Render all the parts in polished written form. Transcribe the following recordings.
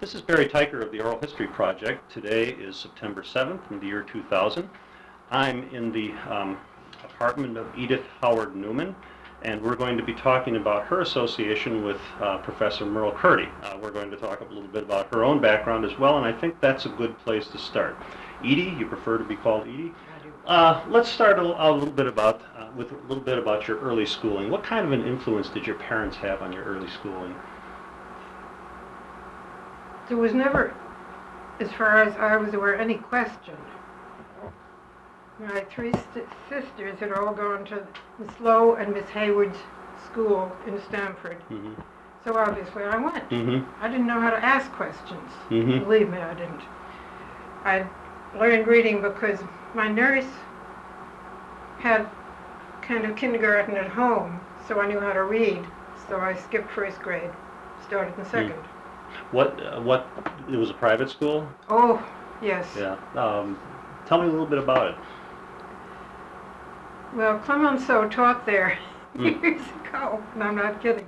This is Barry Tyker of the Oral History Project. Today is September 7th in the year 2000. I'm in the apartment of Edith Howard Newman, and we're going to be talking about her association with Professor Merle Curti. We're going to talk a little bit about her own background as well, and I think that's a good place to start. Edie, you prefer to be called Edie? I do. Let's start with a little bit about your early schooling. What kind of an influence did your parents have on your early schooling? There was never, as far as I was aware, any question. My three sisters had all gone to Miss Lowe and Miss Hayward's school in Stamford. Mm-hmm. So obviously I went. Mm-hmm. I didn't know how to ask questions. Mm-hmm. Believe me, I didn't. I learned reading because my nurse had kind of kindergarten at home, so I knew how to read. So I skipped first grade, started in second. What, it was a private school? Oh, yes. Yeah. Tell me a little bit about it. Well, Clemenceau taught there years ago, and I'm not kidding.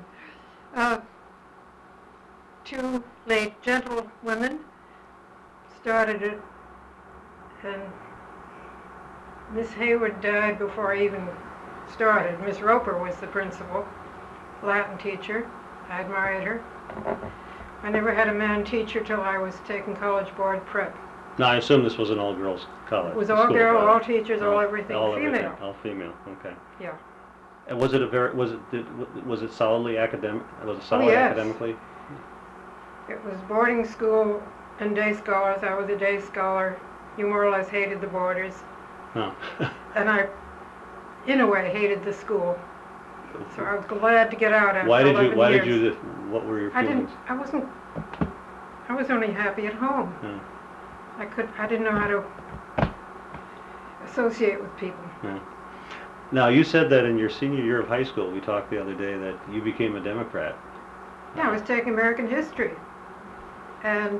Two late gentlewomen started it, and Miss Hayward died before I even started. Miss Roper was the principal, Latin teacher. I admired her. I never had a man teacher till I was taking college board prep. Now, I assume this was an all-girls college. It was all girl, all teachers, all everything, all female. Everything, all female. Okay. Yeah. And was it solidly academic? Was it solid yes. academically? It was boarding school and day scholars. I was a day scholar. You more or less hated the boarders. No. And I, in a way, hated the school. So I was glad to get out after 11 years. What were your feelings? I was only happy at home. Yeah. I didn't know how to associate with people. Yeah. Now, you said that in your senior year of high school, we talked the other day, that you became a Democrat. Yeah, I was taking American history. And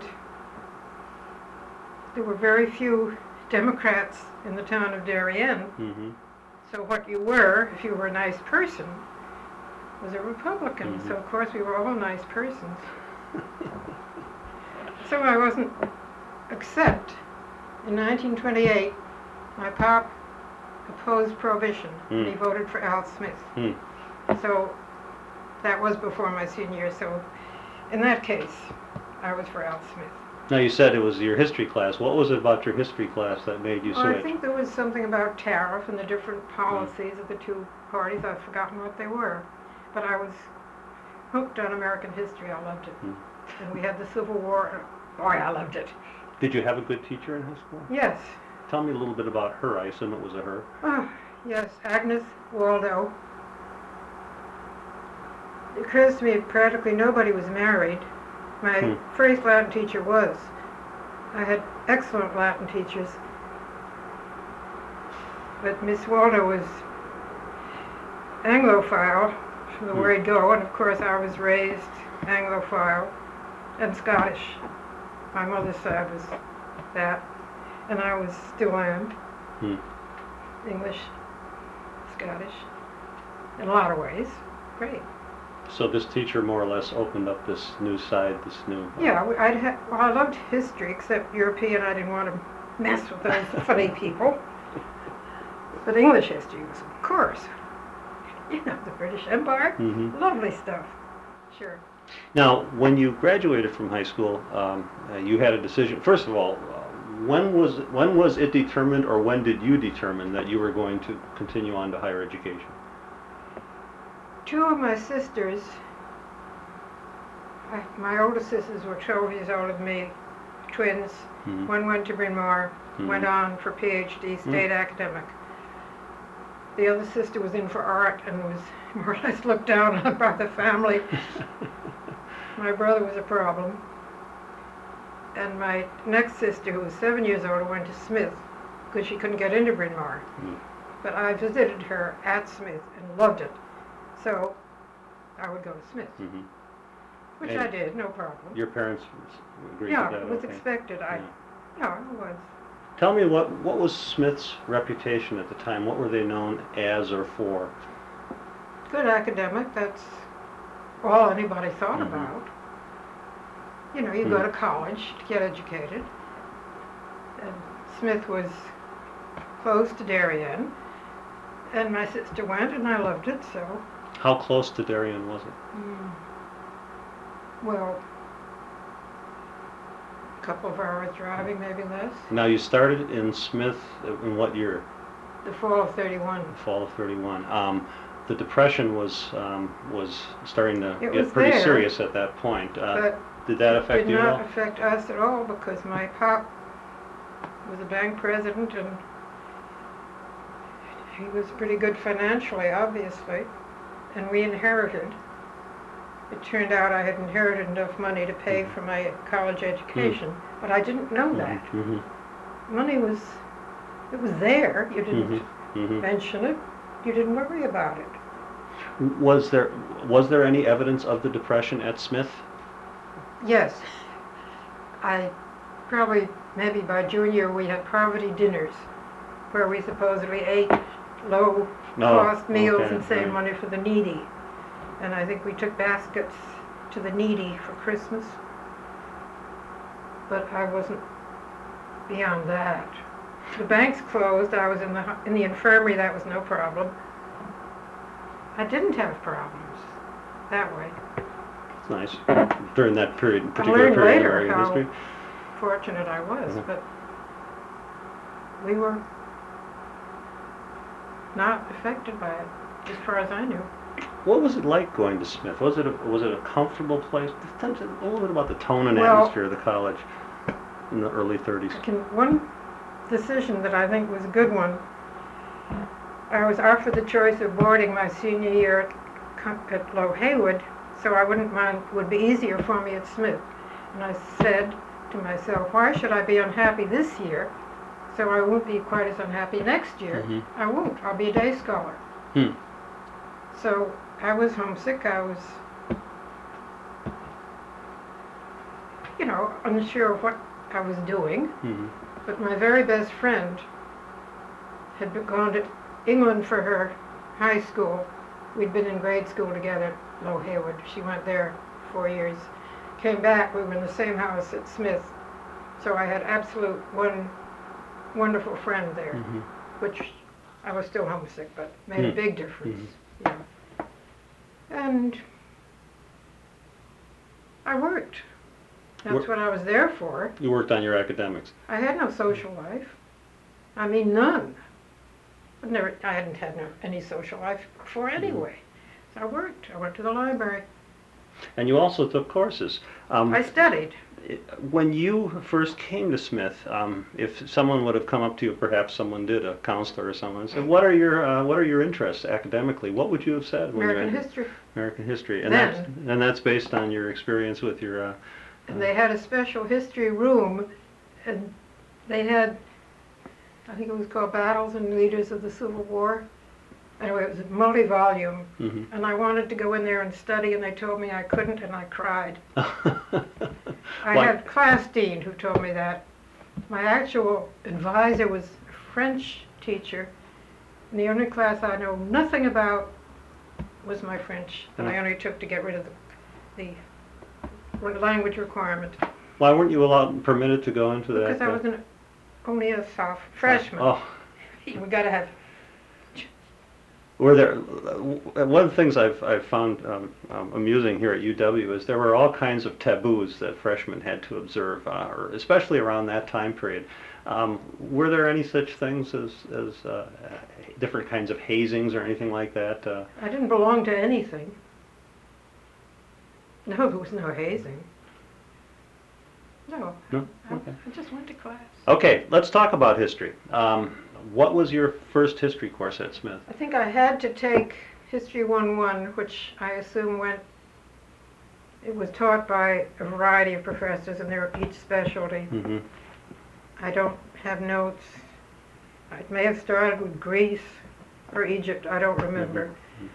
there were very few Democrats in the town of Darien. Mm-hmm. So what you were, if you were a nice person, was a Republican. Mm-hmm. So of course we were all nice persons. So I wasn't, except in 1928, my pop opposed prohibition. And he voted for Al Smith. So that was before my senior year. So in that case, I was for Al Smith. Now, you said it was your history class. What was it about your history class that made you switch? Well, I think there was something about tariff and the different policies of the two parties. I've forgotten what they were. But I was hooked on American history. I loved it. And we had the Civil War. Boy, I loved it. Did you have a good teacher in high school? Yes. Tell me a little bit about her. I assume it was a her. Oh, yes, Agnes Waldo. It occurs to me practically nobody was married. My first Latin teacher was. I had excellent Latin teachers. But Miss Waldo was Anglophile, from the word go, and of course I was raised Anglophile and Scottish. My mother's side was that, and I was still am. English, Scottish, in a lot of ways. Great. So this teacher more or less opened up this new side, this new... Yeah, I loved history, except European. I didn't want to mess with those funny people. But English history was, of course, the British Empire. Lovely stuff. Sure. Now, when you graduated from high school, you had a decision. First of all, when was it determined, or when did you determine that you were going to continue on to higher education? Two of my sisters, my older sisters were 12 years older than me, twins. One went to Bryn Mawr, went on for PhD, stayed academic. The other sister was in for art and was more or less looked down on by the family. My brother was a problem. And my next sister, who was 7 years older, went to Smith because she couldn't get into Bryn Mawr. But I visited her at Smith and loved it. So I would go to Smith, which I did, no problem. Your parents agreed with that? Yeah, it was expected. Yeah, it was. Tell me, what was Smith's reputation at the time? What were they known as or for? Good academic, that's all anybody thought about. you know, you go to college to get educated. And Smith was close to Darien, and my sister went, and I loved it, so. How close to Darien was it? Well, a couple of hours driving, maybe less. Now, you started in Smith in what year? The fall of 31. The fall of 31. The Depression was starting to It get was pretty there, serious at that point. But did that affect did you at all? not affect us at all, because my pop was a bank president, and he was pretty good financially, obviously, and we inherited. It turned out I had inherited enough money to pay for my college education, but I didn't know that. Money was there. You didn't mention it. You didn't worry about it. Was there any evidence of the Depression at Smith? Yes. I probably, maybe by junior, we had poverty dinners where we supposedly ate low-cost meals and saved money for the needy. And I think we took baskets to the needy for Christmas. But I wasn't beyond that. The banks closed. I was in the infirmary. That was no problem. I didn't have problems that way. It's nice. During that particular I learned period in later American how history. fortunate I was, but we were not affected by it, as far as I knew. What was it like going to Smith? Was it a comfortable place? Tell us a little bit about the tone and atmosphere of the college in the early 30s. One decision that I think was a good one, I was offered the choice of boarding my senior year at Low Haywood, so I wouldn't mind, it would be easier for me at Smith. And I said to myself, why should I be unhappy this year, so I won't be quite as unhappy next year? I won't. I'll be a day scholar. So I was homesick. I was, you know, unsure of what I was doing. But my very best friend had gone to England for her high school. We'd been in grade school together at Low Haywood. She went there 4 years. Came back, we were in the same house at Smith. So I had absolute one wonderful friend there, which I was still homesick, but made a big difference. Yeah. And I worked. That's what I was there for. You worked on your academics. I had no social life. I mean, none. I hadn't had any social life before anyway. So I worked. I went to the library. And you also took courses. I studied. When you first came to Smith, if someone would have come up to you, perhaps someone did, a counselor or someone, and said, "What are your interests academically?" What would you have said? American history. American history, and Then, that's based on your experience with your. And they had a special history room, and they had, I think it was called Battles and Leaders of the Civil War. Anyway, it was a multi-volume, and I wanted to go in there and study, and they told me I couldn't, and I cried. I had a class dean who told me that. My actual advisor was a French teacher, and the only class I know nothing about was my French, that I only took to get rid of the language requirement. Why weren't you permitted to go into that? Because I was only a freshman. Oh. We got to have. Were there? One of the things I've found amusing here at UW is there were all kinds of taboos that freshmen had to observe, especially around that time period. Were there any such things as different kinds of hazings or anything like that? I didn't belong to anything. No, there was no hazing. No. No? Okay. I just went to class. Okay, let's talk about history. What was your first history course at Smith? I think I had to take History 1-1, which I assume it was taught by a variety of professors, and they were each specialty. I don't have notes. I may have started with Greece or Egypt, I don't remember.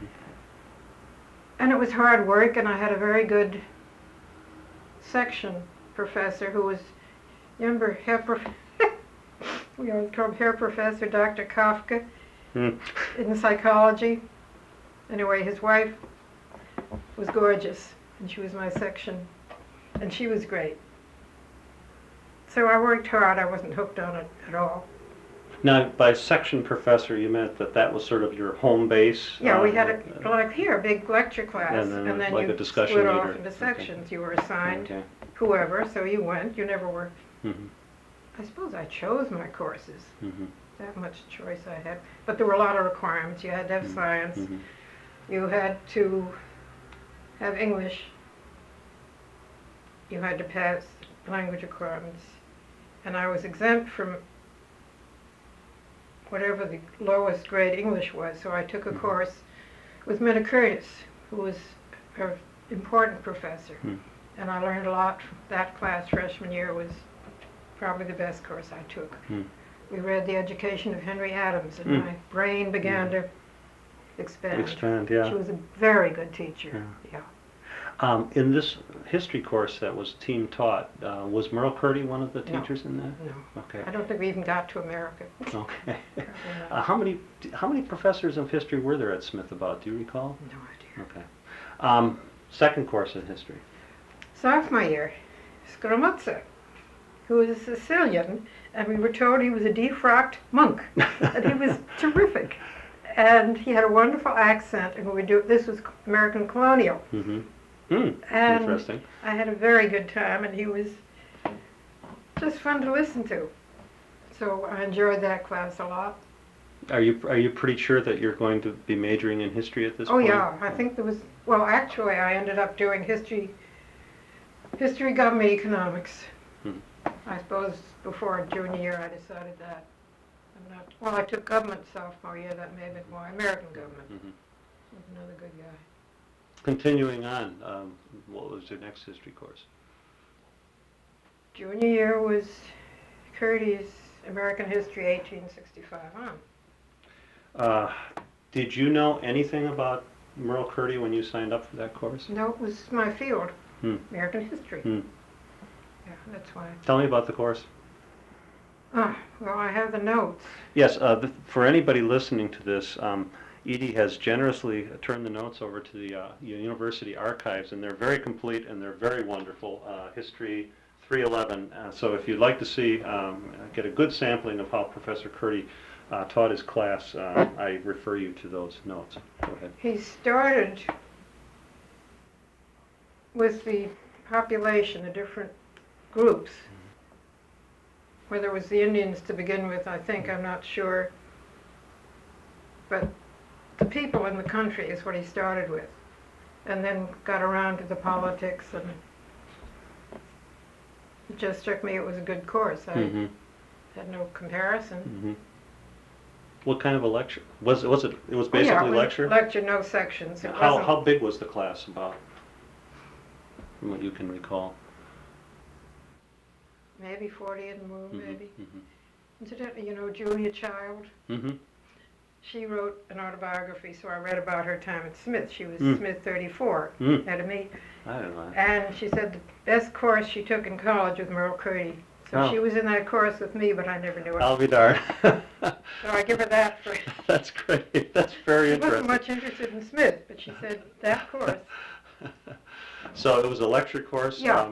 And it was hard work, and I had a very good section professor who was, remember, we always called Herr Professor Dr. Kafka in psychology. Anyway, his wife was gorgeous, and she was my section And she was great. So I worked hard. I wasn't hooked on it at all. Now, by section professor, you meant that was sort of your home base? Yeah, we had like here, a big lecture class, and then like you a discussion split leader. off into sections. Okay. You were assigned okay. whoever, so you went. You never were. Mm-hmm. I suppose I chose my courses. Mm-hmm. That much choice I had. But there were a lot of requirements. You had to have mm-hmm. science. Mm-hmm. You had to have English. You had to pass language requirements. And I was exempt from whatever the lowest grade English was, so I took a mm-hmm. course with Minna Curtis, who was an important professor. Mm-hmm. And I learned a lot from that class. Freshman year was probably the best course I took. Mm-hmm. We read The Education of Henry Adams, and Mm-hmm. my brain began to expand. Yeah. She was a very good teacher. Yeah. In this history course that was team taught, was Merle Curdy one of the teachers in that? No. Okay. I don't think we even got to America. Okay. How many professors of history were there at Smith about? Do you recall? No idea. Okay. Second course in history. Sophomore year, Scramuzza, who was a Sicilian, and we were told he was a defrocked monk, and he was terrific. And he had a wonderful accent, and this was American colonial. Mm-hmm. And interesting. I had a very good time, and he was just fun to listen to. So I enjoyed that class a lot. Are you pretty sure that you're going to be majoring in history at this point? Oh yeah, I think there was. Well, actually, I ended up doing history, government, economics. I suppose before junior year, I decided that. Well, I took government sophomore year. That may have been more American government. Mm-hmm. With another good guy. Continuing on, what was your next history course? Junior year was Curdy's American History 1865 on. Did you know anything about Merle Curdy when you signed up for that course? No, it was my field, American history. Yeah, that's why. Tell me about the course. Well, I have the notes. Yes, for anybody listening to this, Edie has generously turned the notes over to the university archives, and they're very complete and they're very wonderful. History 311. So if you'd like to see, get a good sampling of how Professor Curdy taught his class, I refer you to those notes. Go ahead. He started with the population, the different groups. Whether it was the Indians to begin with, I think, I'm not sure. But the people in the country is what he started with. And then got around to the politics, and it just struck me it was a good course. I had no comparison. Mm-hmm. What kind of a lecture? Was it? It was basically lecture? Lecture, no sections. How big was the class about, from what you can recall? Maybe 40 and more, maybe. Incidentally, you know Julia Child? She wrote an autobiography, so I read about her time at Smith. She was Smith 34, ahead of me. I don't know. And she said the best course she took in college was Merle Curdy. So she was in that course with me, but I never knew her. I'll be darned. So I give her that for... That's great. That's very interesting. She wasn't much interested in Smith, but she said that course. So it was a lecture course? Yeah.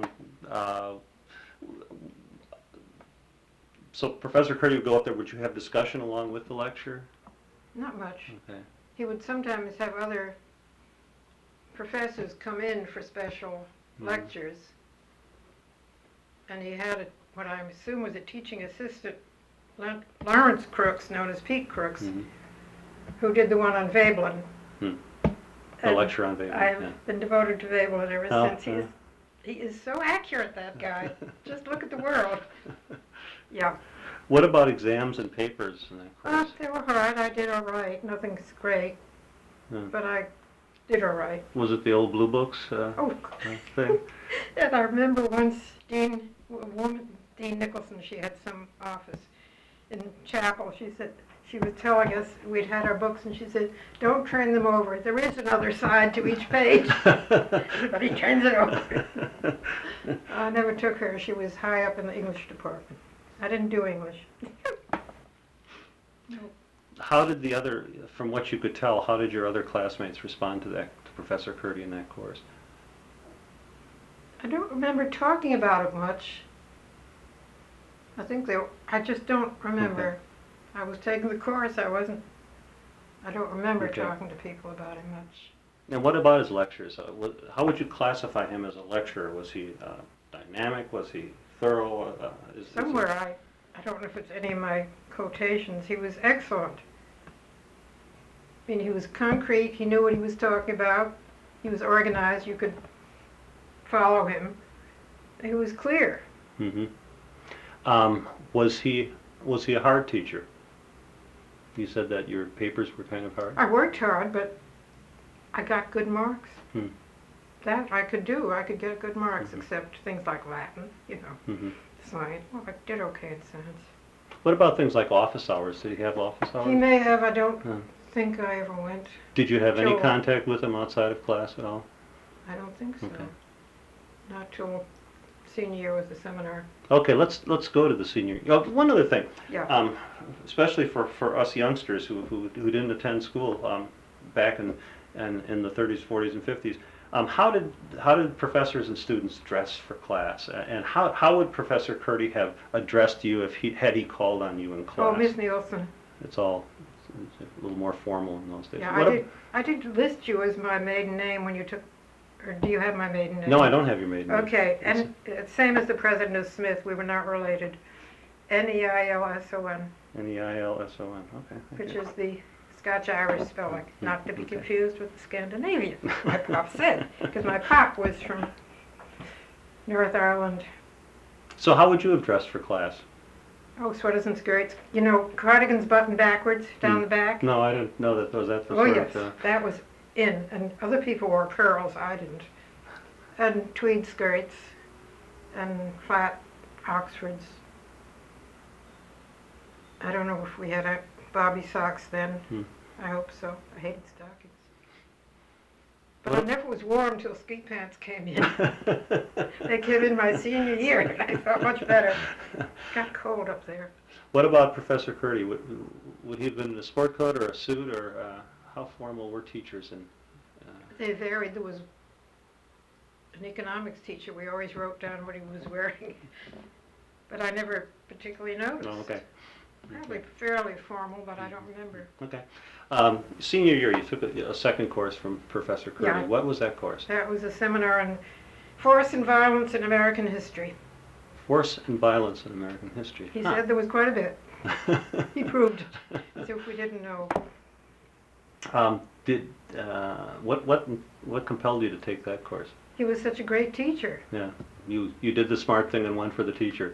So Professor Curdy would go up there. Would you have discussion along with the lecture? Not much. Okay. He would sometimes have other professors come in for special lectures. And he had what I assume was a teaching assistant, Lawrence Crooks, known as Pete Crooks, who did the one on Veblen. The lecture on Veblen. I've been devoted to Veblen ever since. He is so accurate, that guy. Just look at the world. Yeah. What about exams and papers in that course? They were hard. I did all right. Nothing's great, but I did all right. Was it the old blue books thing? And I remember once Dean Nicholson, she had some office in chapel. She said, she was telling us we'd had our books, and she said, "Don't turn them over. There is another side to each page." Everybody turns it over. I never took her. She was high up in the English department. I didn't do English. No. How did from what you could tell, how did your other classmates respond to Professor Curdy in that course? I don't remember talking about it much. I just don't remember. Okay. I was taking the course, I don't remember Okay. talking to people about it much. And what about his lectures? How would you classify him as a lecturer? Was he dynamic? Was he thorough? Somewhere, I don't know if it's any of my quotations, he was excellent. I mean, he was concrete, he knew what he was talking about, he was organized, you could follow him. He was clear. Mm-hmm. Was he a hard teacher? You said that your papers were kind of hard. I worked hard, but I got good marks. Hmm. That I could do. I could get good marks, Mm-hmm. except things like Latin, Mm-hmm. science. Well, I did okay in science. What about things like office hours? Did he have office hours? He may have. I don't Huh. think I ever went. Did you have any Sure. contact with him outside of class at all? I don't think so. Okay. Not till senior year was the seminar. Okay, let's go to the senior. Oh, one other thing, Yeah. especially for us youngsters who didn't attend school back in the 30s, 40s, and 50s. How did professors and students dress for class, and how would Professor Curdy have addressed you if had he called on you in class? Oh, Miss Nielsen. It's a little more formal in those days. Yeah, I did list you as my maiden name when you took. Or do you have my maiden name? No, I don't have your maiden name. Okay, and same as the president of Smith, we were not related. Neilson, Neilson. Okay. thank which you. is the Scotch-Irish spelling, not to be Okay. confused with the Scandinavian, my pop said, because my pop was from North Ireland. So how would you have dressed for class? Oh, sweaters and skirts. You know, cardigans buttoned backwards down the back. No, I didn't know that. Was that the Oh, sort yes, of? that was in, and other people wore pearls, I didn't. And tweed skirts, and flat Oxfords. I don't know if we had bobby socks then. Hmm. I hope so. I hated stockings. But I What- never was warm till ski pants came in. They came in my senior year, and I felt much better. Got cold up there. What about Professor Curdy? Would he have been in a sport coat or a suit, or how formal were teachers? They varied. There was an economics teacher. We always wrote down what he was wearing. But I never particularly noticed. Oh, okay. Probably fairly formal, but I don't remember. Okay. Senior year, you took a second course from Professor Curdy. Yeah. What was that course? That was a seminar on force and violence in American history. Force and Violence in American History. He Huh. said there was quite a bit. He proved it, as if we didn't know. What compelled you to take that course? He was such a great teacher. Yeah, you did the smart thing and went for the teacher.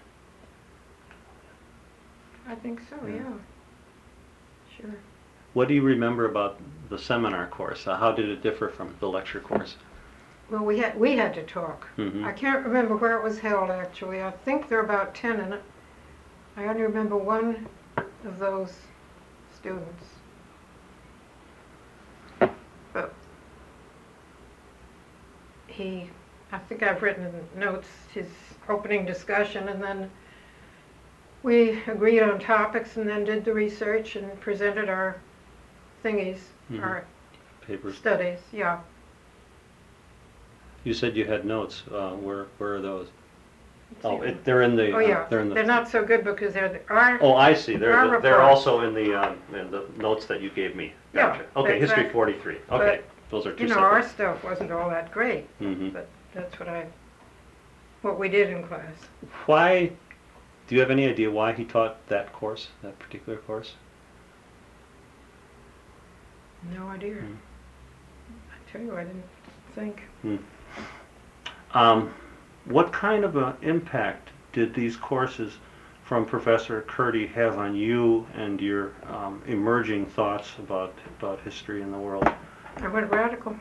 I think so, Yeah. yeah. Sure. What do you remember about the seminar course? How did it differ from the lecture course? Well, we had to talk. Mhm. I can't remember where it was held, actually. I think there are about 10 in it. I only remember one of those students. But I think I've written in notes his opening discussion, and then we agreed on topics and then did the research and presented our thingies, Mhm. our Papers. studies, yeah. You said you had notes. Where are those? Let's Oh, see. they're in the. Oh, yeah. They're in the. They're not so good because our Oh, I see. They're Our they're report. also in the notes that you gave me. Yeah, Gotcha. Okay, that's History right. 43. But, Okay, those are two you know, our separate. stuff wasn't all that great, Mhm. but that's what we did in class. Why? Do you have any idea why he taught that course, that particular course? No idea. Hmm. I tell you, I didn't think. What kind of an impact did these courses from Professor Curdy have on you and your emerging thoughts about history in the world? I went radical.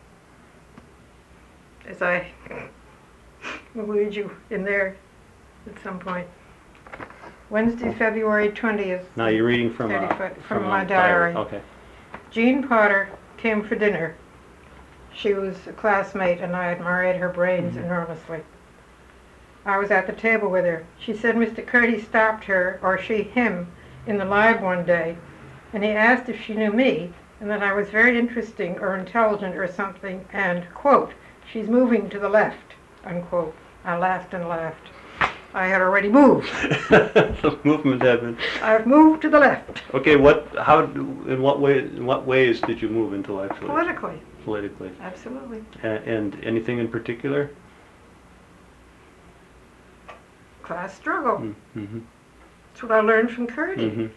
As I will lead you in there at some point. Wednesday, February 20th. Now you're reading from From my a diary. Okay. Jean Potter came for dinner. She was a classmate and I admired her brains enormously. I was at the table with her. She said Mr. Curdy stopped her, or she him, in the lab one day, and he asked if she knew me, and that I was very interesting or intelligent or something, and, quote, she's moving to the left. unquote. I laughed and laughed. I had already moved. The movement had been. I've moved to the left. Okay, in what ways did you move intellectually? Politically. Politically. Absolutely. And anything in particular? Class struggle. Mm-hmm. That's what I learned from Curdy. Mm-hmm.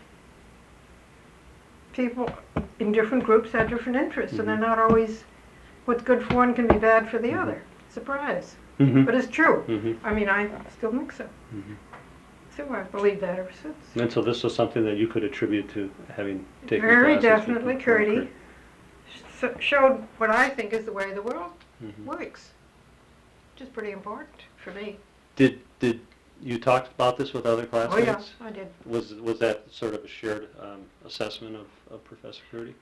People in different groups have different interests, and they're not always, what's good for one can be bad for the other. Surprise. Mm-hmm. But it's true. Mm-hmm. I mean, I still think so. Mm-hmm. So I've believed that ever since. And so this was something that you could attribute to having taken Very classes definitely, with Curdy showed what I think is the way the world Mm-hmm. works, which is pretty important for me. Did you talk about this with other Oh classmates? yeah, I did. Was that sort of a shared assessment of Professor Curdy?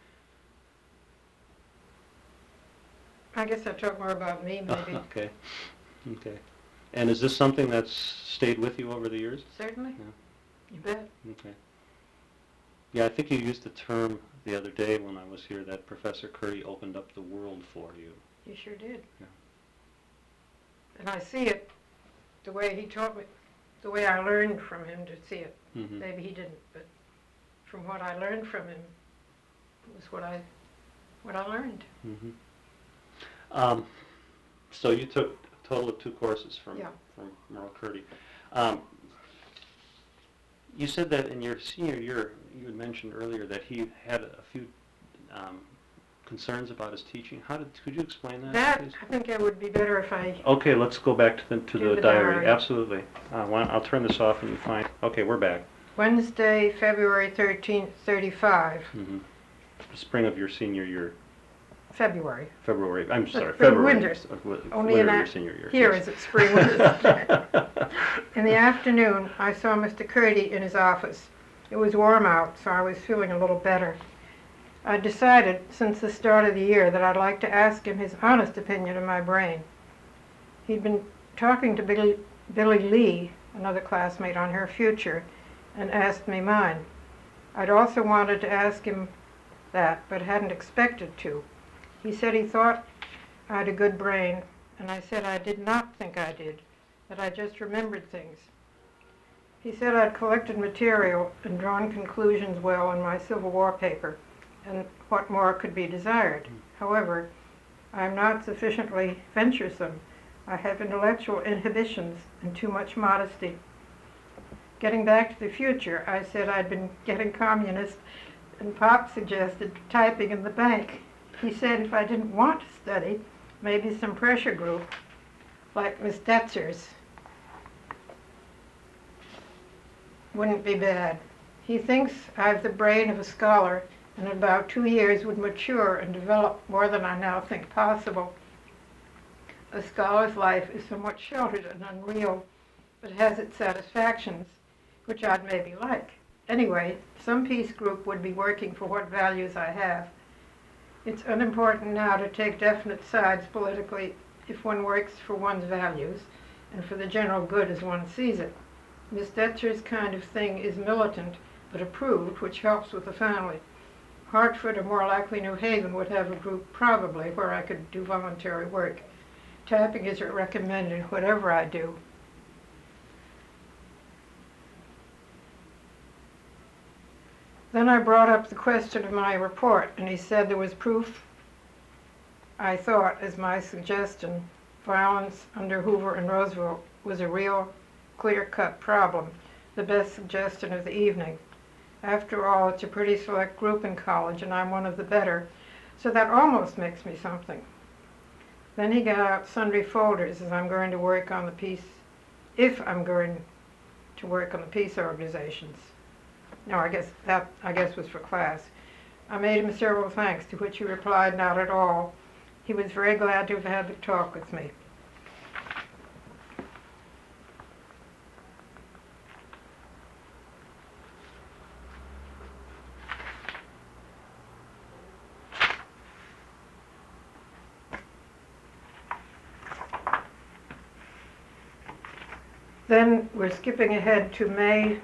I guess I talk more about me, maybe. Okay. Okay. And is this something that's stayed with you over the years? Certainly. Yeah. You bet. Okay. Yeah, I think you used the term the other day when I was here that Professor Curdy opened up the world for you. You sure did. Yeah. And I see it the way he taught me, the way I learned from him to see it. Mm-hmm. Maybe he didn't, but from what I learned from him was what I learned. Mm-hmm. So you took a total of 2 courses from Merle Curdy. You said that in your senior year, you had mentioned earlier that he had a few concerns about his teaching. Could you explain that, please? I think it would be better if I... Okay, let's go back to the diary. diary. Absolutely. I'll turn this off and you find... Okay, we're back. Wednesday, February 13th, 35. Mm-hmm. The spring of your senior year. February. February. I'm sorry, spring February. Winters. Only winter in of your senior year. Here yes. is it spring winters. In the afternoon, I saw Mr. Curdy in his office. It was warm out, so I was feeling a little better. I decided, since the start of the year, that I'd like to ask him his honest opinion of my brain. He'd been talking to Billy Lee, another classmate, on her future, and asked me mine. I'd also wanted to ask him that, but hadn't expected to. He said he thought I had a good brain, and I said I did not think I did, that I just remembered things. He said I'd collected material and drawn conclusions well in my Civil War paper, and what more could be desired. However, I am not sufficiently venturesome. I have intellectual inhibitions and too much modesty. Getting back to the future, I said I'd been getting communist, and Pop suggested typing in the bank. He said if I didn't want to study, maybe some pressure group, like Miss Detzer's, wouldn't be bad. He thinks I have the brain of a scholar, and in about 2 years would mature and develop more than I now think possible. A scholar's life is somewhat sheltered and unreal, but has its satisfactions, which I'd maybe like. Anyway, some peace group would be working for what values I have. It's unimportant now to take definite sides politically if one works for one's values and for the general good as one sees it. Miss Detzer's kind of thing is militant but approved, which helps with the family. Hartford or more likely New Haven would have a group probably where I could do voluntary work. Tapping is recommended whatever I do. Then I brought up the question of my report, and he said there was proof, I thought, as my suggestion, violence under Hoover and Roosevelt was a real, clear-cut problem, the best suggestion of the evening. After all, it's a pretty select group in college, and I'm one of the better, so that almost makes me something. Then he got out sundry folders as I'm going to work on the peace, if I'm going to work on the peace organizations. No, I guess was for class. I made him several thanks, to which he replied not at all. He was very glad to have had the talk with me. Then we're skipping ahead to May.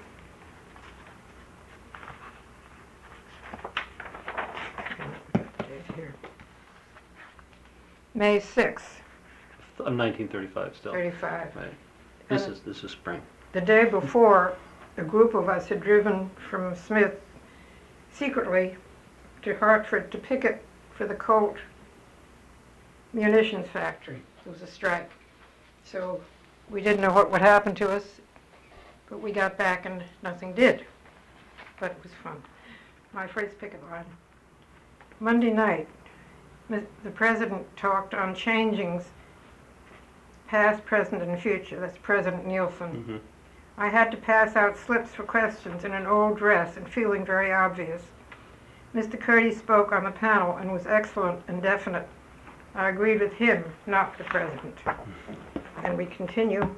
May 6th, of 1935 still. 35. Right. This is spring. The day before, a group of us had driven from Smith secretly to Hartford to picket for the Colt munitions factory. It was a strike. So we didn't know what would happen to us, but we got back and nothing did. But it was fun. My first picket line. Monday night, the president talked on changings, past, present, and future. That's President Nielsen. Mm-hmm. I had to pass out slips for questions in an old dress and feeling very obvious. Mr. Curdy spoke on the panel and was excellent and definite. I agreed with him, not the president. And we continue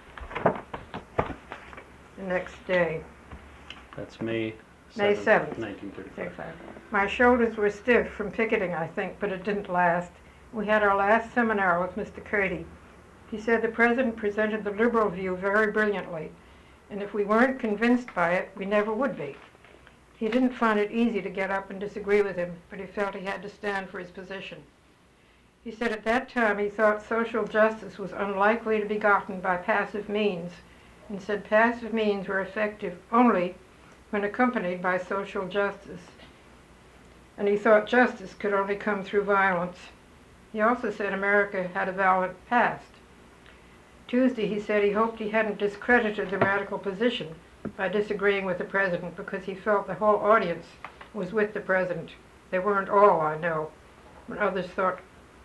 the next day. That's May 7th, 1935. My shoulders were stiff from picketing, I think, but it didn't last. We had our last seminar with Mr. Curdy. He said the president presented the liberal view very brilliantly, and if we weren't convinced by it, we never would be. He didn't find it easy to get up and disagree with him, but he felt he had to stand for his position. He said at that time he thought social justice was unlikely to be gotten by passive means, and said passive means were effective only when accompanied by social justice. And he thought justice could only come through violence. He also said America had a violent past. Tuesday he said he hoped he hadn't discredited the radical position by disagreeing with the president because he felt the whole audience was with the president. They weren't all, I know. But others thought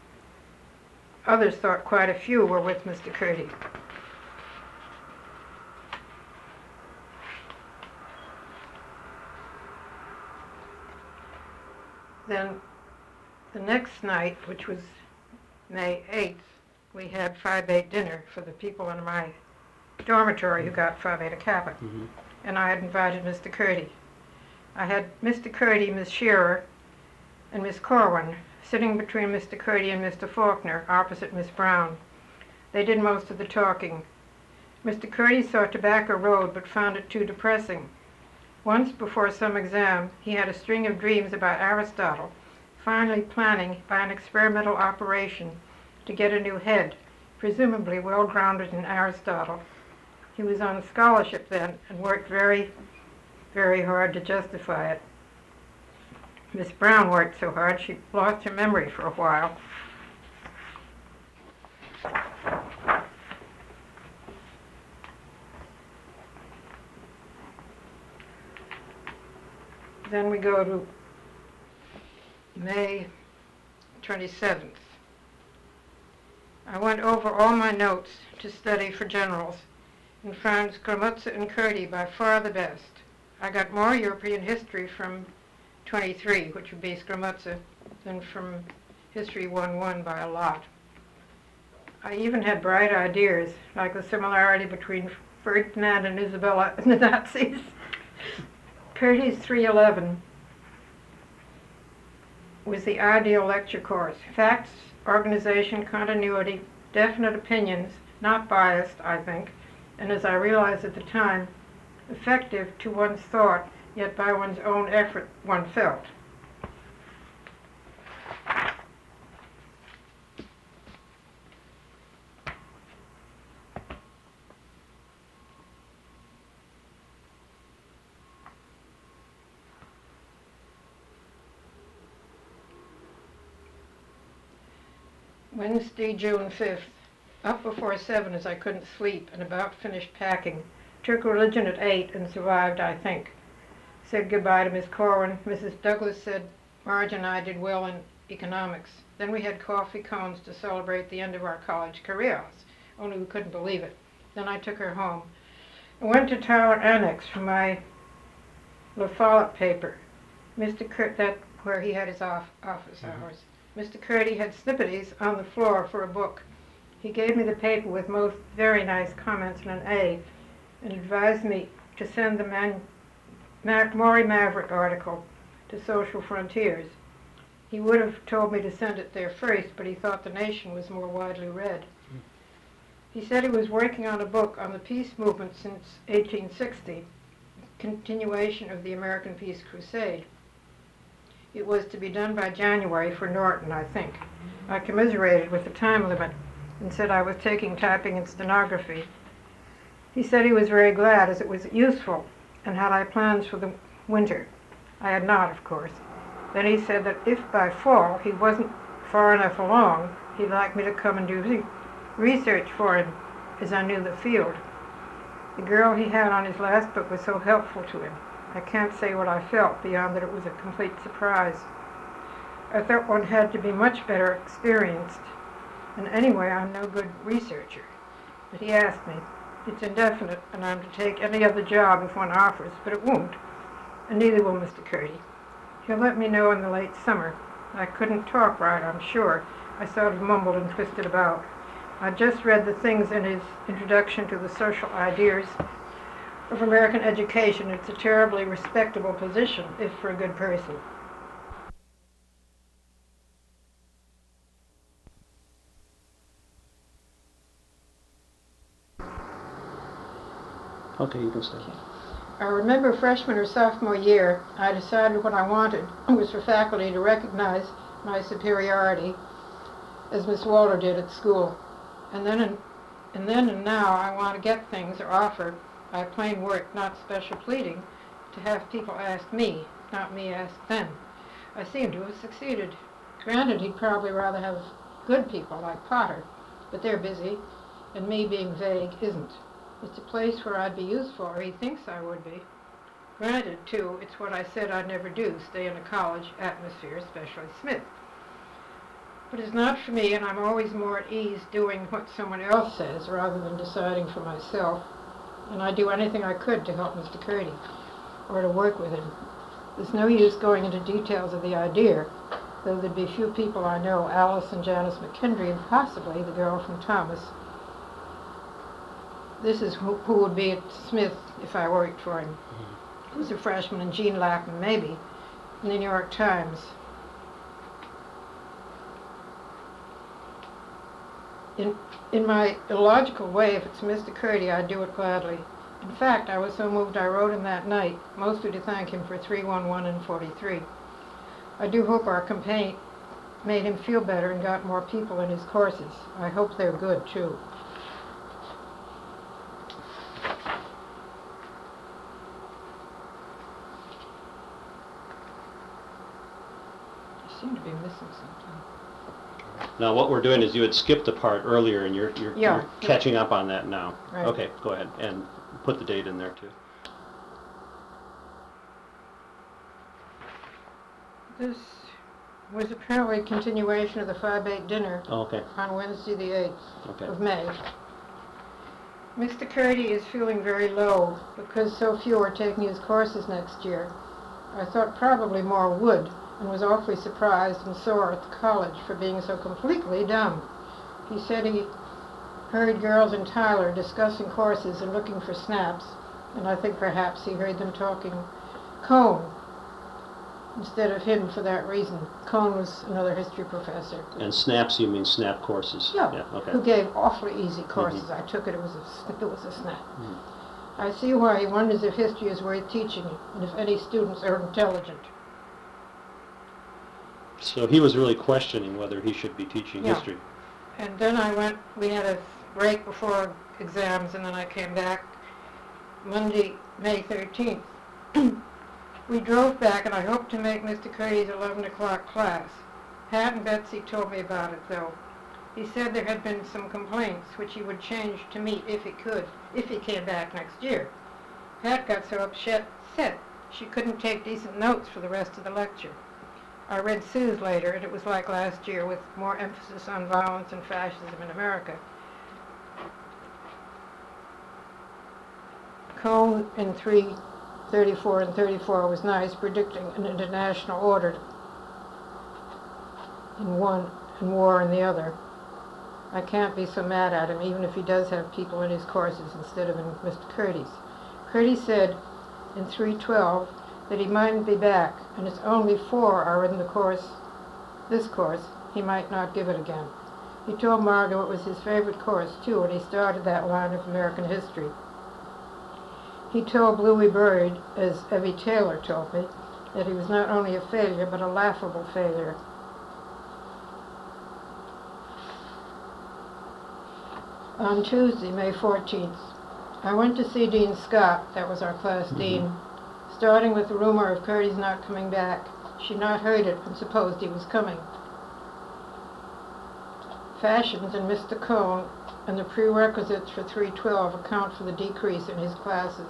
quite a few were with Mr. Curdy. Then the next night, which was May 8th, we had Phi Beta dinner for the people in my dormitory who got Phi Beta Kappa. Mm-hmm. And I had invited Mr. Curdy. I had Mr. Curdy, Miss Shearer, and Miss Corwin sitting between Mr. Curdy and Mr. Faulkner, opposite Miss Brown. They did most of the talking. Mr. Curdy saw Tobacco Road but found it too depressing. Once before some exam, he had a string of dreams about Aristotle, finally planning by an experimental operation to get a new head, presumably well grounded in Aristotle. He was on scholarship then and worked very, very hard to justify it. Miss Brown worked so hard she lost her memory for a while. Then we go to May 27th. I went over all my notes to study for generals and found Scramuzza and Curdy by far the best. I got more European history from 23, which would be Scramuzza, than from History 1-1 by a lot. I even had bright ideas, like the similarity between Ferdinand and Isabella and the Nazis. Curdy's 311 was the ideal lecture course. Facts, organization, continuity, definite opinions, not biased, I think, and as I realized at the time, effective to one's thought, yet by one's own effort one felt. Wednesday, June 5th. Up before 7 as I couldn't sleep and about finished packing. Took religion at 8 and survived, I think. Said goodbye to Miss Corwin. Mrs. Douglas said Marge and I did well in economics. Then we had coffee cones to celebrate the end of our college careers. Only we couldn't believe it. Then I took her home. I went to Tyler Annex for my La Follette paper. That where he had his office hours. Mr. Curdy had snippities on the floor for a book. He gave me the paper with most very nice comments and an A, and advised me to send the Maury Maverick article to Social Frontiers. He would have told me to send it there first, but he thought the Nation was more widely read. He said he was working on a book on the peace movement since 1860, continuation of the American Peace Crusade. It was to be done by January for Norton, I think. I commiserated with the time limit and said I was taking typing and stenography. He said he was very glad as it was useful, and had I plans for the winter. I had not, of course. Then he said that if by fall he wasn't far enough along, he'd like me to come and do research for him, as I knew the field. The girl he had on his last book was so helpful to him. I can't say what I felt beyond that it was a complete surprise. I thought one had to be much better experienced, and anyway, I'm no good researcher. But he asked me. It's indefinite, and I'm to take any other job if one offers, but it won't, and neither will Mr. Curdy. He'll let me know in the late summer. I couldn't talk right, I'm sure. I sort of mumbled and twisted about. I just read the things in his introduction to the social ideas of American education. It's a terribly respectable position, if for a good person. Okay, you can stay. I remember freshman or sophomore year, I decided what I wanted was for faculty to recognize my superiority, as Miss Walter did at school. And then and now I want to get things or offer, by plain work, not special pleading, to have people ask me, not me ask them. I seem to have succeeded. Granted, he'd probably rather have good people like Potter, but they're busy, and me being vague isn't. It's a place where I'd be useful, or he thinks I would be. Granted, too, it's what I said I'd never do, stay in a college atmosphere, especially Smith. But it's not for me, and I'm always more at ease doing what someone else says rather than deciding for myself. And I'd do anything I could to help Mr. Curdy, or to work with him. There's no use going into details of the idea, though there'd be few people I know, Alice and Janice McKendry, and possibly the girl from Thomas. This is who would be at Smith if I worked for him. He was a freshman, and Gene Lackman, maybe, in the New York Times. In my illogical way, if it's Mr. Curdy, I'd do it gladly. In fact, I was so moved I wrote him that night, mostly to thank him for 311 and 43. I do hope our campaign made him feel better and got more people in his courses. I hope they're good, too. I seem to be missing something. Now, what we're doing is you had skipped a part earlier, and you're catching up on that now. Right. Okay, go ahead, and put the date in there, too. This was apparently a continuation of the Phi Beta dinner on Wednesday the 8th of May. Mr. Curdy is feeling very low because so few are taking his courses next year. I thought probably more would, and was awfully surprised and sore at the college for being so completely dumb. He said he heard girls in Tyler discussing courses and looking for snaps, and I think perhaps he heard them talking Cone instead of him for that reason. Cone was another history professor. And snaps, you mean snap courses? Yeah, okay. Who gave awfully easy courses. Mm-hmm. I took it, it was a snap. Mm-hmm. I see why he wonders if history is worth teaching, and if any students are intelligent. So he was really questioning whether he should be teaching history. And then we had a break before exams, and then I came back Monday, May 13th. We drove back, and I hoped to make Mr. Curdy's 11 o'clock class. Pat and Betsy told me about it, though. He said there had been some complaints, which he would change to meet if he could, if he came back next year. Pat got so upset she couldn't take decent notes for the rest of the lecture. I read Sue's later, and it was like last year, with more emphasis on violence and fascism in America. Cone in 334 and 34 was nice, predicting an international order in one and war in the other. I can't be so mad at him, even if he does have people in his courses instead of in Mr. Curdy's. Curdy said in 312 that he mightn't be back, and as only 4 are in this course, he might not give it again. He told Margot it was his favorite course, too, and he started that line of American history. He told Bluey Bird, as Evie Taylor told me, that he was not only a failure, but a laughable failure. On Tuesday, May 14th, I went to see Dean Scott, that was our class dean, starting with the rumor of Curdy's not coming back. She'd not heard it and supposed he was coming. Fashions and Mr. Cohn and the prerequisites for 312 account for the decrease in his classes.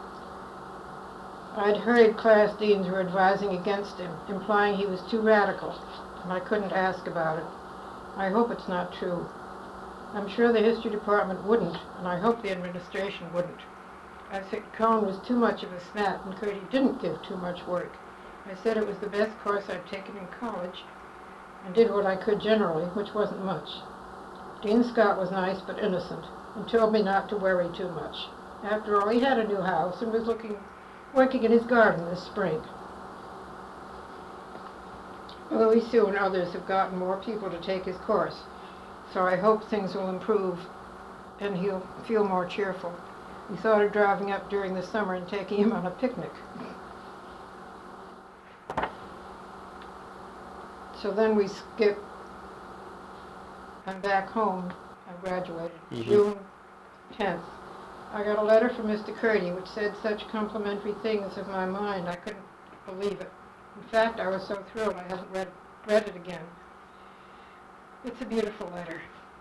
I'd heard class deans were advising against him, implying he was too radical, and I couldn't ask about it. I hope it's not true. I'm sure the history department wouldn't, and I hope the administration wouldn't. I said Cohn was too much of a snap and Curdy didn't give too much work. I said it was the best course I'd taken in college and did what I could generally, which wasn't much. Dean Scott was nice but innocent and told me not to worry too much. After all, he had a new house and was working in his garden this spring. Although he soon others have gotten more people to take his course. So I hope things will improve and he'll feel more cheerful. We thought of driving up during the summer and taking him on a picnic. So then we skip. I'm back home. I graduated June 10th. I got a letter from Mr. Curdy which said such complimentary things of my mind I couldn't believe it. In fact, I was so thrilled I haven't read it again. It's a beautiful letter.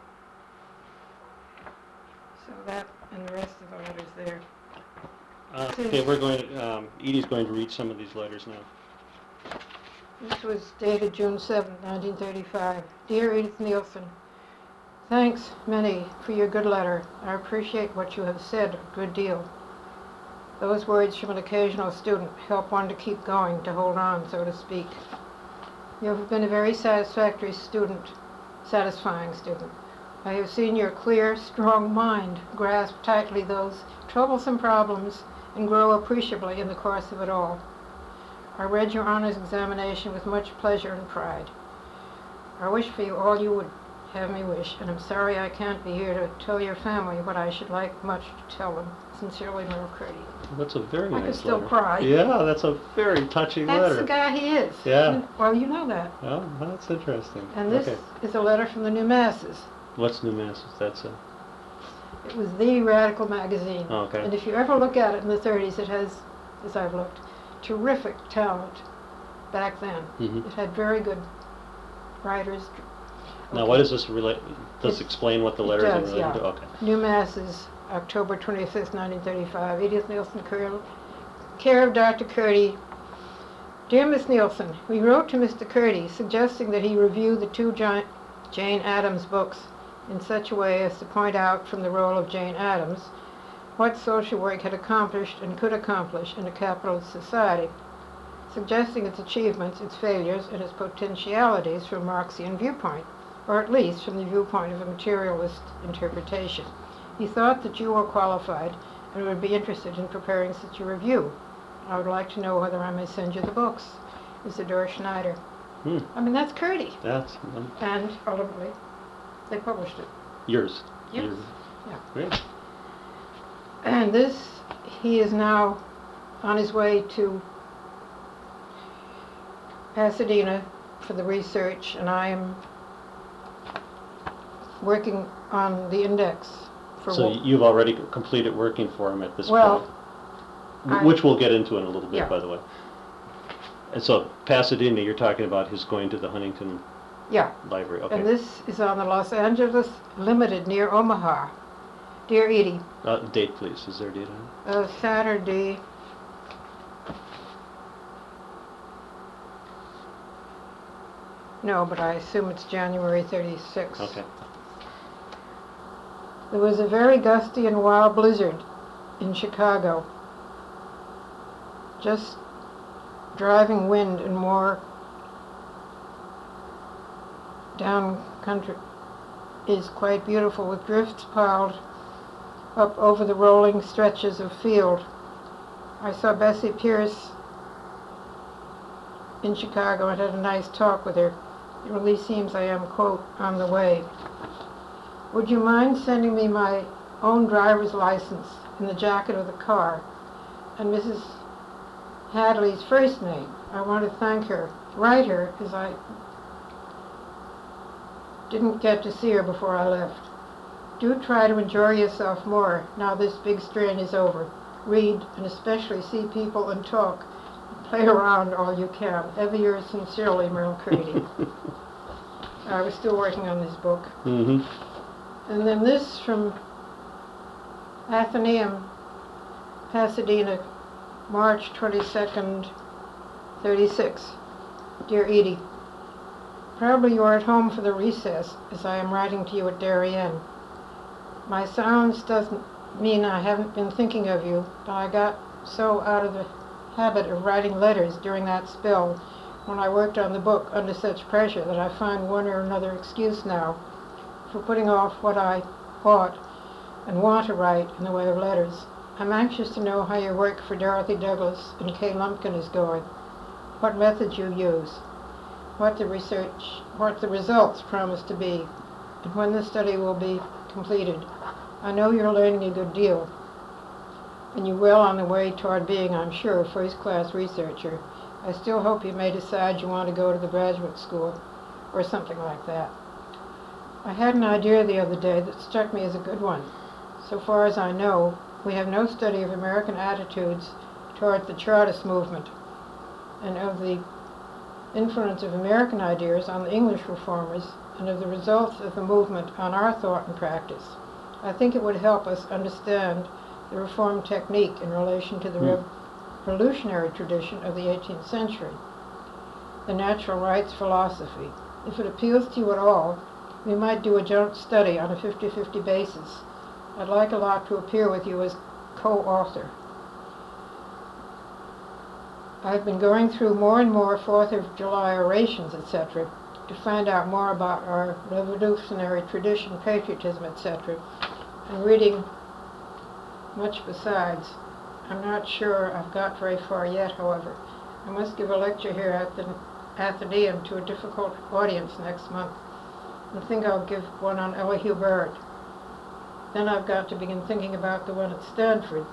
So that and the rest of the letters there. Okay, we're going to, Edie's going to read some of these letters now. This was dated June 7, 1935. Dear Edith Nielsen, thanks many for your good letter. I appreciate what you have said a good deal. Those words from an occasional student help one to keep going, to hold on, so to speak. You have been a very satisfying student. I have seen your clear, strong mind grasp tightly those troublesome problems and grow appreciably in the course of it all. I read your honors examination with much pleasure and pride. I wish for you all you would have me wish, and I'm sorry I can't be here to tell your family what I should like much to tell them. Sincerely, Merle Curdy. That's a very nice letter. I could still cry. Yeah, that's a very touching letter. That's the guy he is. Yeah. Well, you know that. Oh, that's interesting. And this is a letter from the New Masses. What's New Masses? It was the Radical magazine. Oh, okay. And if you ever look at it in the 30s, it has, as I've looked, terrific talent back then. It had very good writers. Now, what does this relate? Does it explain what the letters are related to? Okay. New Masses, October 25th, 1935. Edith Nielsen, care of Dr. Curdy. Dear Miss Nielsen, we wrote to Mr. Curdy suggesting that he review the two Jane Addams books in such a way as to point out from the role of Jane Addams what social work had accomplished and could accomplish in a capitalist society, suggesting its achievements, its failures, and its potentialities from a Marxian viewpoint, or at least from the viewpoint of a materialist interpretation. He thought that you were qualified and would be interested in preparing such a review. I would like to know whether I may send you the books. Isidore Schneider. I mean, that's Curdy. And ultimately, they published it. Yours? Yes. Yeah. Great. And this, he is now on his way to Pasadena for the research, and I am working on the index. So you've already completed working for him at this point? Which we'll get into in a little bit, by the way. And so Pasadena, you're talking about his going to the Huntington Library. Okay. And this is on the Los Angeles Limited near Omaha. Dear Edie. Date, please. Is there a date on it? Saturday. No, but I assume it's January 36th. Okay. There was a very gusty and wild blizzard in Chicago. Just driving wind and more down country is quite beautiful, with drifts piled up over the rolling stretches of field. I saw Bessie Pierce in Chicago and had a nice talk with her. It really seems I am, quote, on the way. Would you mind sending me my own driver's license in the jacket of the car and Mrs. Hadley's first name? I want to thank her, write her, because I didn't get to see her before I left. Do try to enjoy yourself more now this big strain is over. Read, and especially see people and talk. Play around all you can. Ever yours sincerely, Merle Cady. I was still working on this book. Mm-hmm. And then this from Athenaeum, Pasadena, March 22nd, 36. Dear Edie, probably you are at home for the recess, as I am writing to you at Darien. My silence doesn't mean I haven't been thinking of you, but I got so out of the habit of writing letters during that spell when I worked on the book under such pressure that I find one or another excuse now for putting off what I ought and want to write in the way of letters. I'm anxious to know how your work for Dorothy Douglas and Kay Lumpkin is going, what methods you use, what the results promise to be, and when the study will be completed. I know you're learning a good deal, and you're well on the way toward being, I'm sure, a first-class researcher. I still hope you may decide you want to go to the graduate school, or something like that. I had an idea the other day that struck me as a good one. So far as I know, we have no study of American attitudes toward the Chartist movement, and of the influence of American ideas on the English reformers, and of the results of the movement on our thought and practice. I think it would help us understand the reform technique in relation to the revolutionary tradition of the 18th century, the natural rights philosophy. If it appeals to you at all, we might do a joint study on a 50-50 basis. I'd like a lot to appear with you as co-author. I've been going through more and more 4th of July orations, etc., to find out more about our revolutionary tradition, patriotism, etc., and reading much besides. I'm not sure I've got very far yet, however. I must give a lecture here at the Athenaeum to a difficult audience next month. I think I'll give one on Elihu Barrett. Then I've got to begin thinking about the one at Stanford.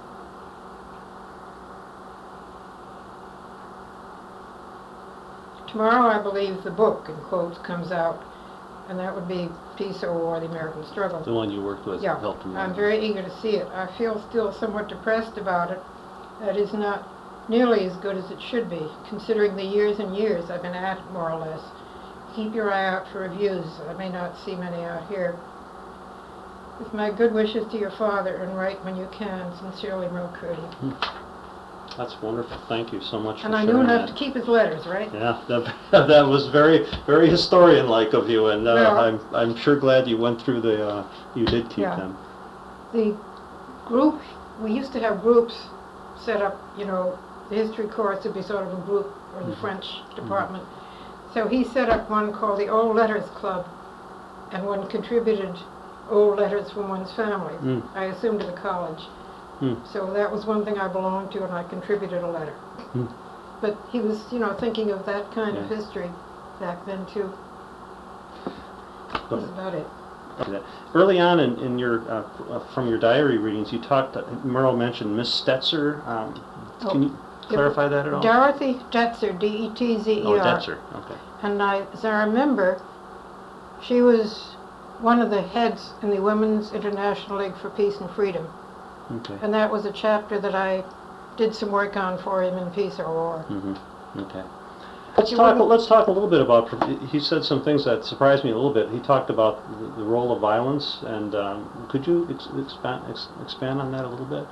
Tomorrow, I believe, the book, in quotes, comes out, and that would be Peace or War, the American Struggle. The one you worked with helped me. I'm very eager to see it. I feel still somewhat depressed about it. That is not nearly as good as it should be, considering the years and years I've been at it, more or less. Keep your eye out for reviews. I may not see many out here. With my good wishes to your father, and write when you can. Sincerely, Merle Cady. That's wonderful. Thank you so much. And I knew enough to keep his letters, right? Yeah, that was very, very historian-like of you, and I'm sure glad you went through you did keep them. The group, we used to have groups set up, the history course would be sort of a group, or the French department. So he set up one called the Old Letters Club, and one contributed old letters from one's family, I assume to the college. So that was one thing I belonged to, and I contributed a letter. But he was, thinking of that kind of history back then, too. That's about it. Early on in your, from your diary readings, you Merle mentioned Miss Stetzer. Can you clarify that at all? Dorothy Detzer, D-E-T-Z-E-R. Oh, Detzer, okay. And as I remember, she was one of the heads in the Women's International League for Peace and Freedom. Okay. And that was a chapter that I did some work on for him in Peace or War. Okay. Let's talk a little bit about, he said some things that surprised me a little bit. He talked about the role of violence, and could you expand on that a little bit?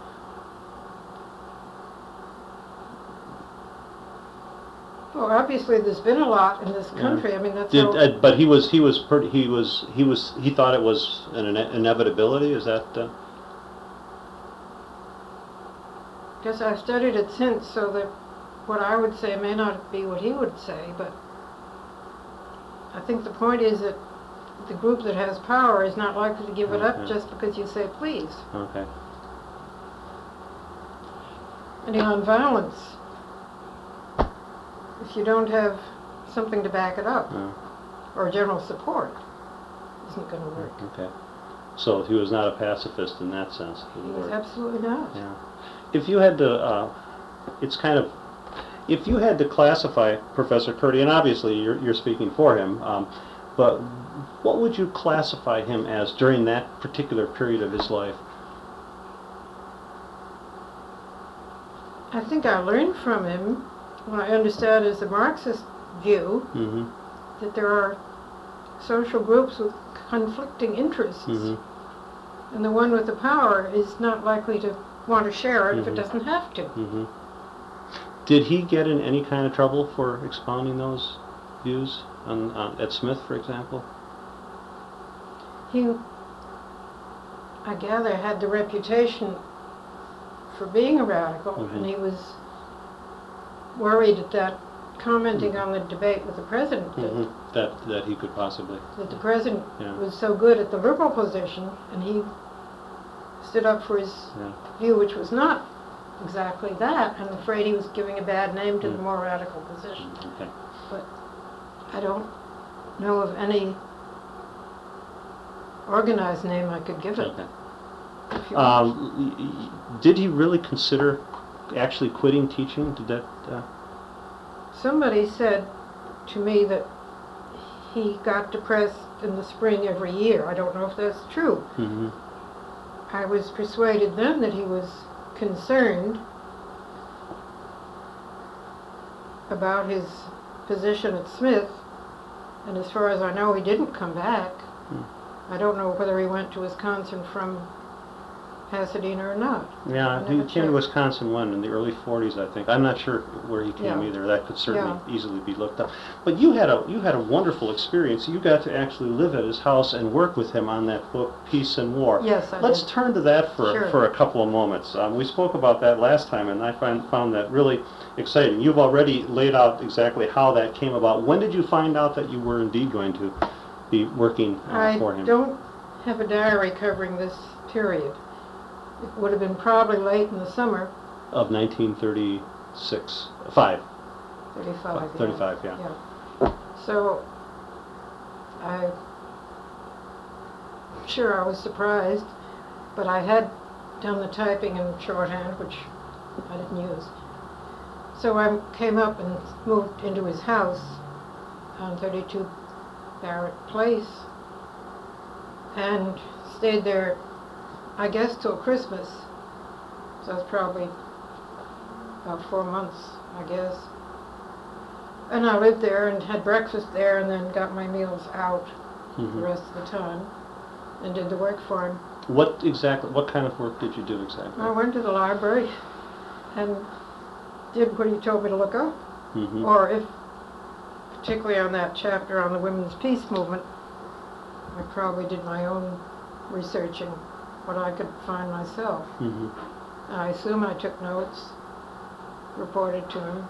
Well, obviously there's been a lot in this country. I mean, that's but he thought it was an inevitability. Is that? Because I've studied it since, so that what I would say may not be what he would say, but I think the point is that the group that has power is not likely to give it up just because you say please. Okay. And on violence, if you don't have something to back it up, or general support, it isn't going to work. Okay. So he was not a pacifist in that sense. He was absolutely not. Yeah. If you had to, if you had to classify Professor Cady, and obviously you're speaking for him, but what would you classify him as during that particular period of his life? I think I learned from him what I understand is the Marxist view that there are social groups with conflicting interests, and the one with the power is not likely to want to share it if it doesn't have to. Did he get in any kind of trouble for expounding those views at Smith, for example? He, I gather, had the reputation for being a radical, and he was worried that commenting on the debate with the president that he could possibly. That the president was so good at the liberal position, and he stood up for his view, which was not exactly that. I'm afraid he was giving a bad name to the more radical position. But I don't know of any organized name I could give it. Did he really consider actually quitting teaching? Did that? Somebody said to me that he got depressed in the spring every year. I don't know if that's true. I was persuaded then that he was concerned about his position at Smith, and as far as I know, he didn't come back. I don't know whether he went to Wisconsin from Pasadena or not. Yeah, he came to Wisconsin in the early 40s, I think. I'm not sure where he came either. That could certainly easily be looked up. But you had a wonderful experience. You got to actually live at his house and work with him on that book, Peace and War. Yes, I Let's did. turn to that for a couple of moments. We spoke about that last time, and I found that really exciting. You've already laid out exactly how that came about. When did you find out that you were indeed going to be working for him? I don't have a diary covering this period. It would have been probably late in the summer. Of 1936. 35, 35, yeah. So, I'm sure I was surprised, but I had done the typing in shorthand, which I didn't use. So I came up and moved into his house on 32 Barrett Place and stayed there, I guess, till Christmas. So it's probably about 4 months, I guess. And I lived there and had breakfast there and then got my meals out the rest of the time and did the work for him. What kind of work did you do exactly? I went to the library and did what he told me to look up. Or if, particularly on that chapter on the women's peace movement, I probably did my own researching, what I could find myself. I assume I took notes, reported to him.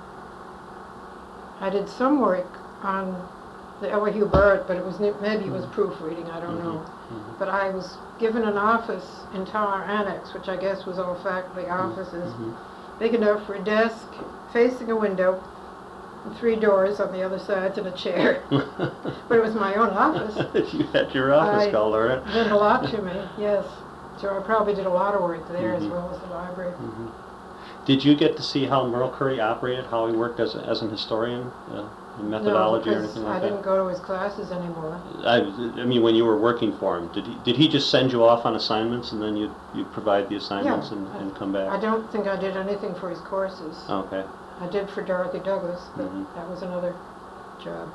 I did some work on the Elihu Burritt, but maybe it was proofreading, I don't know. But I was given an office in Tower Annex, which I guess was all faculty offices, big enough for a desk facing a window, and 3 doors on the other sides and a chair. But it was my own office. You had your office called, all right? It meant a lot to me, yes. So I probably did a lot of work there as well as the library. Did you get to see how Merle Curry operated, how he worked as an historian, methodology or anything like that? I didn't go to his classes anymore. I mean, when you were working for him, did he just send you off on assignments and then you provide the assignments and come back? I don't think I did anything for his courses. Okay. I did for Dorothy Douglas, but that was another job.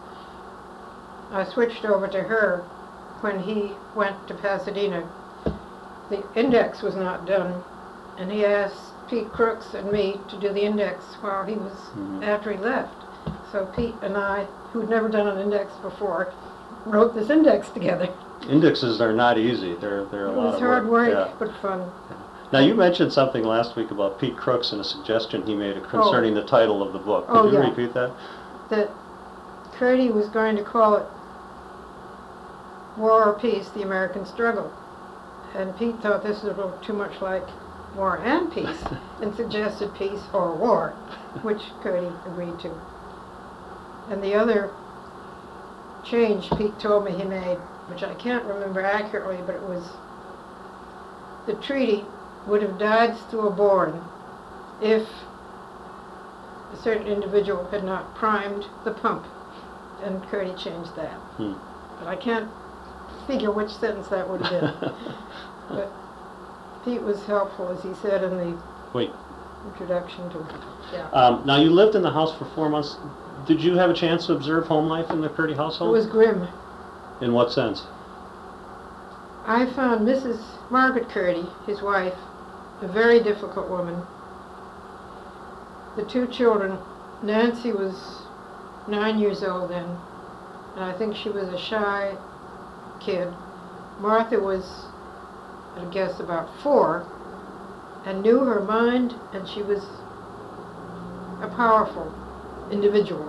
I switched over to her when he went to Pasadena. The index was not done, and he asked Pete Crooks and me to do the index while he was after he left. So Pete and I, who'd never done an index before, wrote this index together. Indexes are not easy. They're a lot of work. It was hard work, but fun. Now, you mentioned something last week about Pete Crooks and a suggestion he made concerning the title of the book. Could you repeat that? That Curdy was going to call it War or Peace, the American Struggle. And Pete thought this was a little too much like War and Peace and suggested Peace or War, which Curdy agreed to. And the other change Pete told me he made, which I can't remember accurately, but it was the treaty would have died stillborn if a certain individual had not primed the pump, and Curdy changed that. but I can't figure which sentence that would have been. But Pete was helpful, as he said in the Wait. introduction to, yeah. Now, you lived in the house for 4 months. Did you have a chance to observe home life in the Curdy It household? was grim. In what sense? I found Mrs. Margaret Curdy, his wife, a very difficult woman. The two children, Nancy was 9 years old then, and I think she was a shy kid. Martha was, I guess, about 4, and knew her mind, and she was a powerful individual.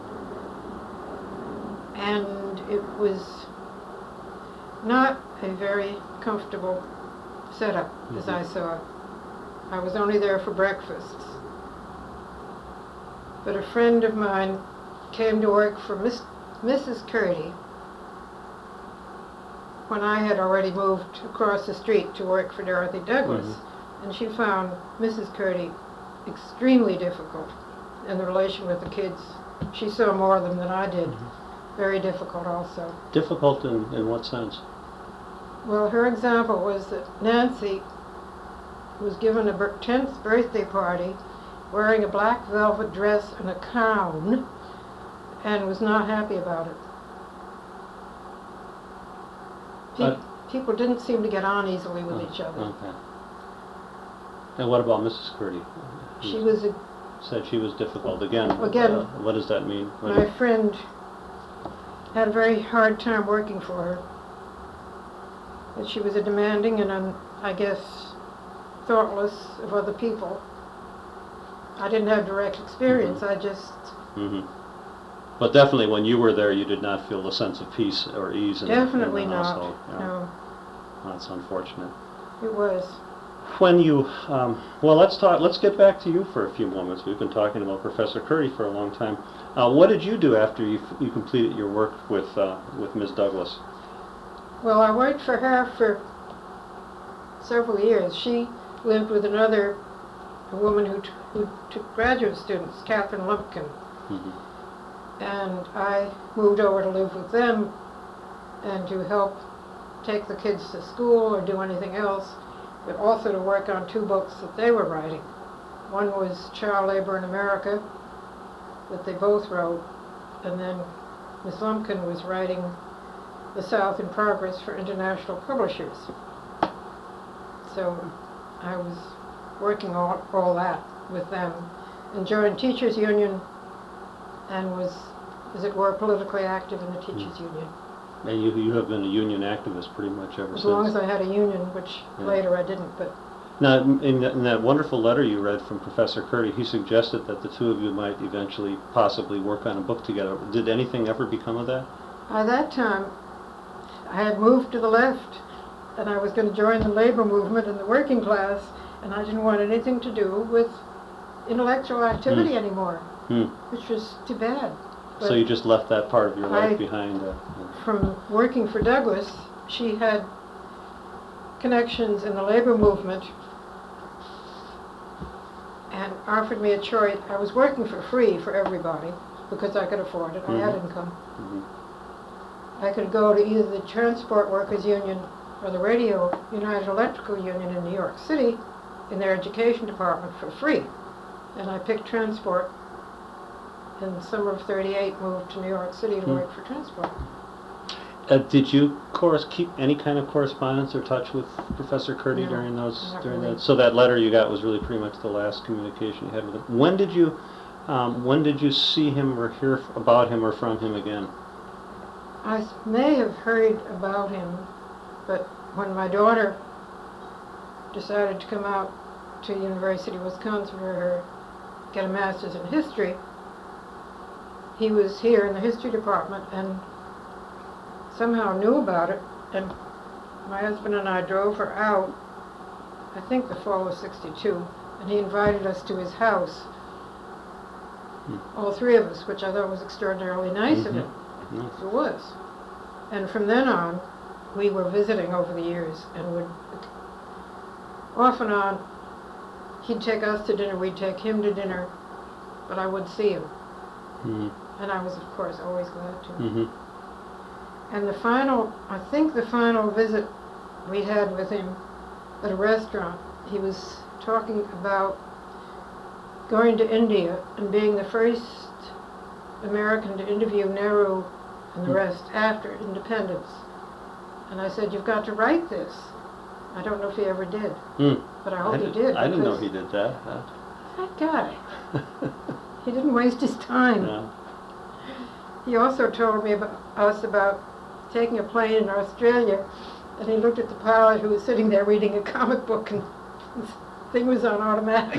And it was not a very comfortable setup, as I saw it. I was only there for breakfasts. But a friend of mine came to work for Mrs. Curdy when I had already moved across the street to work for Dorothy Douglas. And she found Mrs. Curdy extremely difficult in the relation with the kids. She saw more of them than I did. Very difficult also. Difficult in what sense? Well, her example was that Nancy was given a 10th birthday party wearing a black velvet dress and a gown, and was not happy about it. People didn't seem to get on easily with each other. Okay. And what about Mrs. Curdy? She was said she was difficult. Again, what does that mean? My friend had a very hard time working for her. That she was a demanding and, I guess, thoughtless of other people. I didn't have direct experience. I just... But definitely when you were there, you did not feel the sense of peace or ease in the household. Definitely not. Yeah. No. That's unfortunate. It was. When you, well, let's get back to you for a few moments. We've been talking about Professor Curdy for a long time. What did you do after you completed your work with Ms. Douglas? Well, I worked for her for several years. She lived with a woman who took graduate students, Catherine Lumpkin. And I moved over to live with them and to help take the kids to school or do anything else, but also to work on 2 books that they were writing. One was Child Labor in America, that they both wrote, and then Miss Lumpkin was writing The South in Progress for international publishers. So I was working all that with them, and joined Teachers Union and was, as it were, politically active in the Teachers Union. And you have been a union activist pretty much ever since. As long as I had a union, which later I didn't, but... Now, in that wonderful letter you read from Professor Curdy, he suggested that the two of you might eventually possibly work on a book together. Did anything ever become of that? By that time, I had moved to the left, and I was going to join the labor movement and the working class, and I didn't want anything to do with intellectual activity anymore, which was too bad. But so you just left that part of your life behind? From working for Douglas, she had connections in the labor movement and offered me a choice. I was working for free for everybody because I could afford it. I had income. I could go to either the Transport Workers Union or the Radio United Electrical Union in New York City in their education department for free. And I picked Transport. In the summer of '38, moved to New York City to work for Transport. Did you keep any kind of correspondence or touch with Professor Curdy during that? So that letter you got was really pretty much the last communication you had with him. When did you see him or hear about him or from him again? I may have heard about him, but when my daughter decided to come out to University of Wisconsin for get a master's in history, he was here in the history department and somehow knew about it, and my husband and I drove her out, I think the fall of '62, and he invited us to his house, all 3 of us, which I thought was extraordinarily nice of him. It was. And from then on, we were visiting over the years, and would, off and on, he'd take us to dinner, we'd take him to dinner, but I would see him. And I was, of course, always glad to. And I think the final visit we had with him at a restaurant, he was talking about going to India and being the first American to interview Nehru and the rest after independence. And I said, you've got to write this. I don't know if he ever did, but I hope he did. I didn't know he did that. That guy. He didn't waste his time. Yeah. He also told me about taking a plane in Australia, and he looked at the pilot who was sitting there reading a comic book, and the thing was on automatic.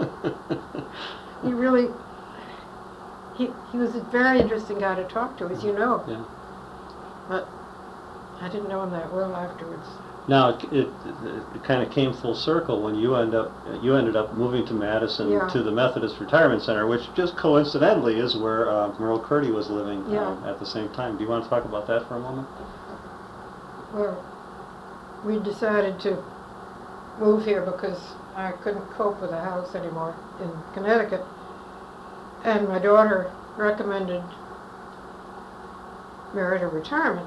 He was a very interesting guy to talk to, as you know. Yeah. But I didn't know him that well afterwards. Now it kind of came full circle when you ended up moving to Madison to the Methodist Retirement Center, which just coincidentally is where Merle Curdy was living at the same time. Do you want to talk about that for a moment? Well, we decided to move here because I couldn't cope with the house anymore in Connecticut, and my daughter recommended Merida Retirement,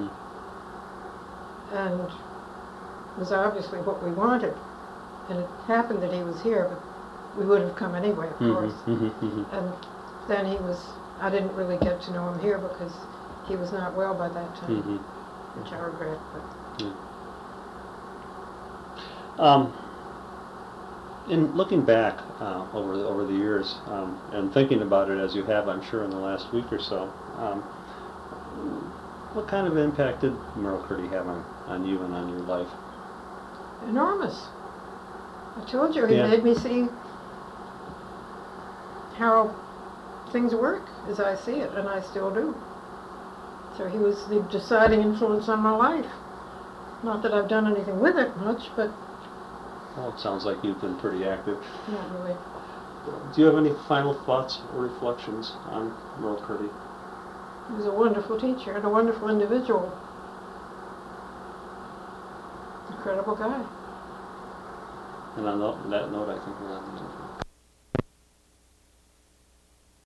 and it was obviously what we wanted. And it happened that he was here, but we would have come anyway, of course. And then I didn't really get to know him here because he was not well by that time, which I regret. But. In looking back over the years and thinking about it as you have, I'm sure, in the last week or so, what kind of impact did Merle Curdy have on you and on your life? Enormous. I told you, he made me see how things work as I see it, and I still do. So he was the deciding influence on my life. Not that I've done anything with it much, but... Well, it sounds like you've been pretty active. Not really. Do you have any final thoughts or reflections on Merle Curdy? He was a wonderful teacher and a wonderful individual. Incredible guy. And on that note, I think we're on the